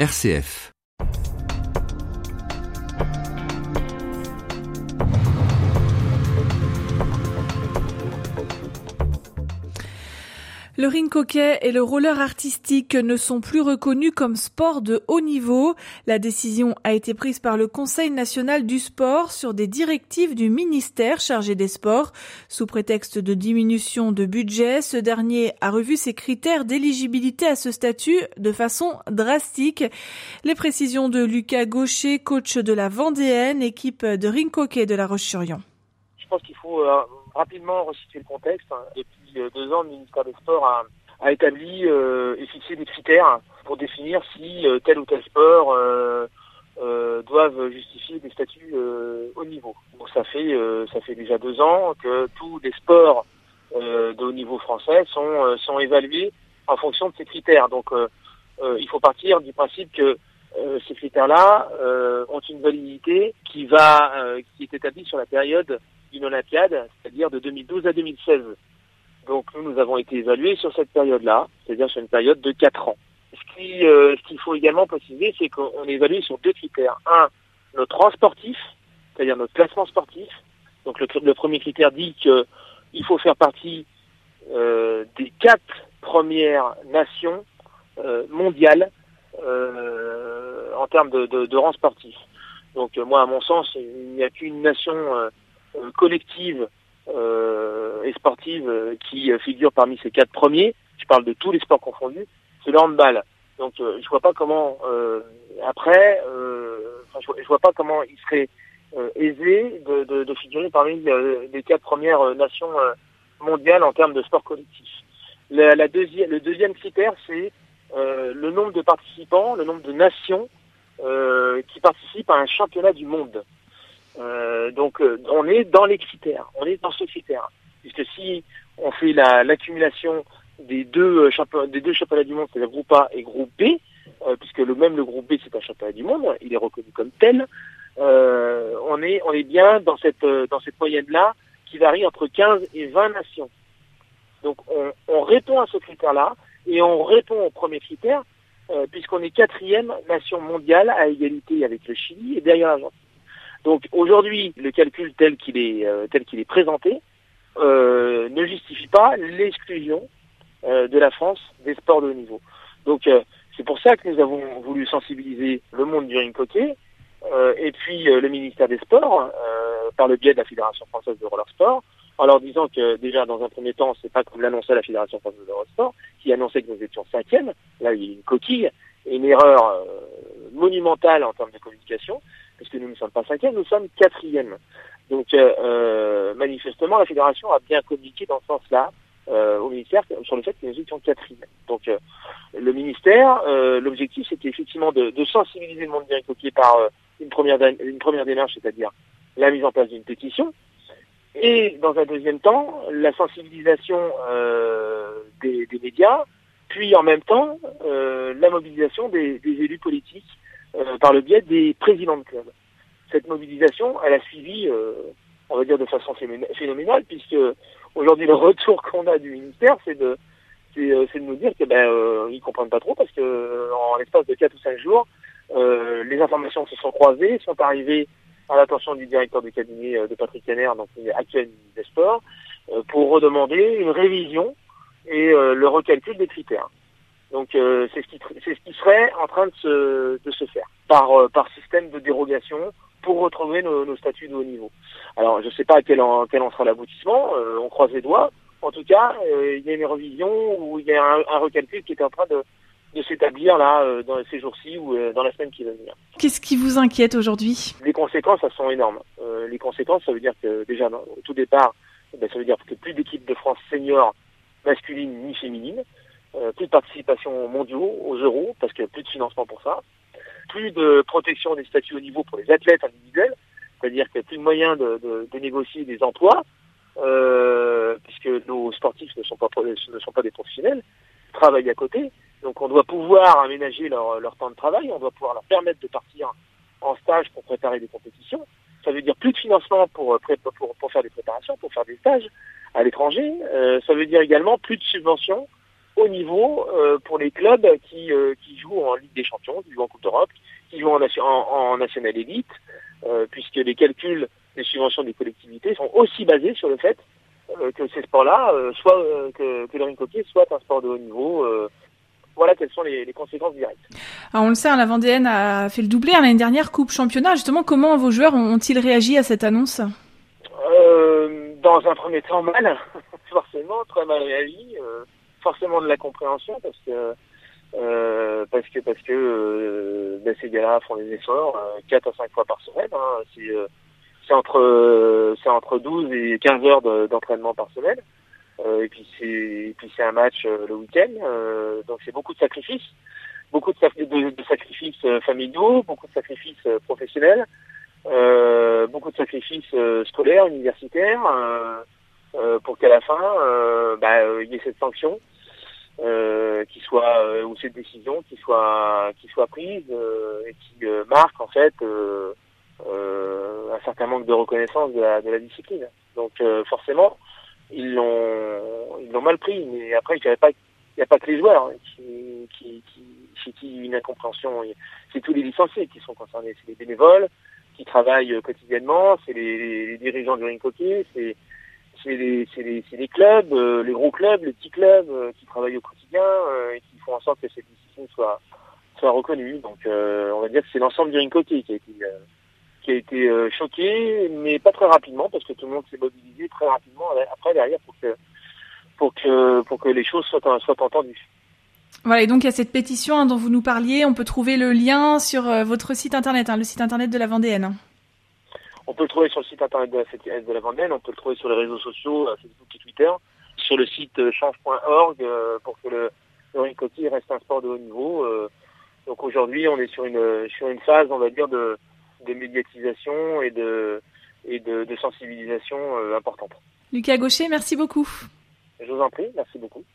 RCF. Le rink hockey et le roller artistique ne sont plus reconnus comme sport de haut niveau. La décision a été prise par le Conseil national du sport sur des directives du ministère chargé des sports. Sous prétexte de diminution de budget, ce dernier a revu ses critères d'éligibilité à ce statut de façon drastique. Les précisions de Lucas Gaucher, coach de la Vendéenne, équipe de rink hockey de La Roche-sur-Yon. Je pense qu'il faut rapidement resituer le contexte. Depuis 2 ans, le ministère des Sports a établi et fixé des critères pour définir si tel ou tel sport doivent justifier des statuts haut niveau. Donc ça fait déjà 2 ans que tous les sports de haut niveau français sont évalués en fonction de ces critères. Donc il faut partir du principe que ces critères-là ont une validité qui est établie sur la période d'une Olympiade, c'est-à-dire de 2012 à 2016. Donc nous avons été évalués sur cette période-là, c'est-à-dire sur une période de 4 ans. Ce qu'il faut également préciser, c'est qu'on est évalué sur 2 critères. Un, notre rang sportif, c'est-à-dire notre classement sportif. Donc le premier critère dit qu'il faut faire partie des 4 premières nations mondiales en termes de rang sportif. Donc moi, à mon sens, il n'y a qu'une nation collective et sportive qui figure parmi ces 4 premiers. Je parle de tous les sports confondus. C'est le handball. Donc je vois pas comment je vois pas comment il serait aisé de figurer parmi les 4 premières nations mondiales en termes de sport collectif. Le deuxième critère, c'est le nombre de participants, le nombre de nations qui participent à un championnat du monde. Donc on est dans les critères, on est dans ce critère. Puisque si on fait l'accumulation des deux championnats du monde, c'est-à-dire groupe A et groupe B, puisque le groupe B c'est un championnat du monde, il est reconnu comme tel, on est bien dans cette moyenne-là qui varie entre 15 et 20 nations. Donc on répond à ce critère-là et on répond au premier critère puisqu'on est 4e nation mondiale à égalité avec le Chili et derrière l'Argentine. Donc aujourd'hui, le calcul tel qu'il est présenté ne justifie pas l'exclusion de la France des sports de haut niveau. Donc c'est pour ça que nous avons voulu sensibiliser le monde du rink hockey et puis le ministère des Sports par le biais de la Fédération française de roller sport, en leur disant que déjà dans un premier temps, c'est pas comme l'annonçait la Fédération française de roller sport, qui annonçait que nous étions 5e. Là, il y a une coquille et une erreur monumentale en termes de communication, parce que nous ne sommes pas 5e, nous sommes 4e. Donc manifestement, la Fédération a bien communiqué dans ce sens-là au ministère sur le fait que nous étions 4e. Donc le ministère, l'objectif c'était effectivement de sensibiliser le monde du rink hockey par une première démarche, c'est-à-dire la mise en place d'une pétition, et dans un deuxième temps, la sensibilisation des médias, puis en même temps la mobilisation des élus politiques par le biais des présidents de clubs. Cette mobilisation, elle a suivi, on va dire de façon phénoménale, puisque aujourd'hui le retour qu'on a du ministère, c'est de nous dire que ils comprennent pas trop, parce que en l'espace de 4 ou 5 jours, les informations se sont croisées, sont arrivées à l'attention du directeur de cabinet de Patrick Kenner, donc actuel ministre des Sports, pour redemander une révision et le recalcul des critères. Donc c'est ce qui serait en train de se faire par système de dérogation pour retrouver nos statuts de haut niveau. Alors je ne sais pas quel en sera l'aboutissement, on croise les doigts. En tout cas, il y a une révision ou il y a un recalcul qui est en train de s'établir là dans ces jours-ci ou dans la semaine qui va venir. Qu'est-ce qui vous inquiète aujourd'hui ? Les conséquences, elles sont énormes. Les conséquences, ça veut dire que déjà au tout départ, ça veut dire que plus d'équipes de France seniors masculines ni féminines, plus de participation aux mondiaux, aux euros, parce qu'il n'y a plus de financement pour ça, plus de protection des statuts haut niveau pour les athlètes individuels, c'est-à-dire qu'il n'y a plus de moyens de négocier des emplois, puisque nos sportifs ne sont pas des professionnels, ils travaillent à côté, donc on doit pouvoir aménager leur temps de travail, on doit pouvoir leur permettre de partir en stage pour préparer des compétitions. Ça veut dire plus de financement pour faire des préparations, pour faire des stages à l'étranger. Ça veut dire également plus de subventions haut niveau pour les clubs qui jouent en Ligue des Champions, qui jouent en Coupe d'Europe, qui jouent en National Elite, puisque les calculs des subventions des collectivités sont aussi basés sur le fait que ces sports-là, que le rink hockey soit un sport de haut niveau. Voilà quelles sont les conséquences directes. Alors on le sait, la Vendéenne a fait le doublé l'année dernière, Coupe Championnat. Justement, comment vos joueurs ont-ils réagi à cette annonce ? Dans un premier temps, mal, forcément, très mal réagi, forcément de la compréhension parce que ces gars-là font des efforts 4 à 5 fois par semaine. Hein, c'est entre 12 et 15 heures d'entraînement par semaine. Et puis c'est un match le week-end. Donc c'est beaucoup de sacrifices, beaucoup de sacrifices familiaux, beaucoup de sacrifices professionnels, beaucoup de sacrifices scolaires, universitaires, pour qu'à la fin il y ait cette sanction qui soit ou cette décision qui soit prise et qui marque en fait un certain manque de reconnaissance de la discipline. Donc forcément ils l'ont mal pris, mais après il n'y a pas que les joueurs qui une incompréhension. C'est tous les licenciés qui sont concernés, c'est les bénévoles qui travaillent quotidiennement, c'est les dirigeants du rink hockey, c'est les clubs, les gros clubs, les petits clubs qui travaillent au quotidien et qui font en sorte que cette discipline soit reconnue. Donc on va dire que c'est l'ensemble du rink hockey qui a été choqué, mais pas très rapidement parce que tout le monde s'est mobilisé très rapidement après derrière pour que les choses soient entendues. Voilà, et donc il y a cette pétition dont vous nous parliez. On peut trouver le lien sur votre site internet, le site internet de la Vendéenne. On peut le trouver sur le site internet de la Vendéenne, on peut le trouver sur les réseaux sociaux, Facebook et Twitter, sur le site change.org pour que le rink hockey reste un sport de haut niveau. Donc aujourd'hui, on est sur une phase, on va dire, de médiatisation et de sensibilisation importante. Lucas Gaucher, merci beaucoup. Je vous en prie, merci beaucoup.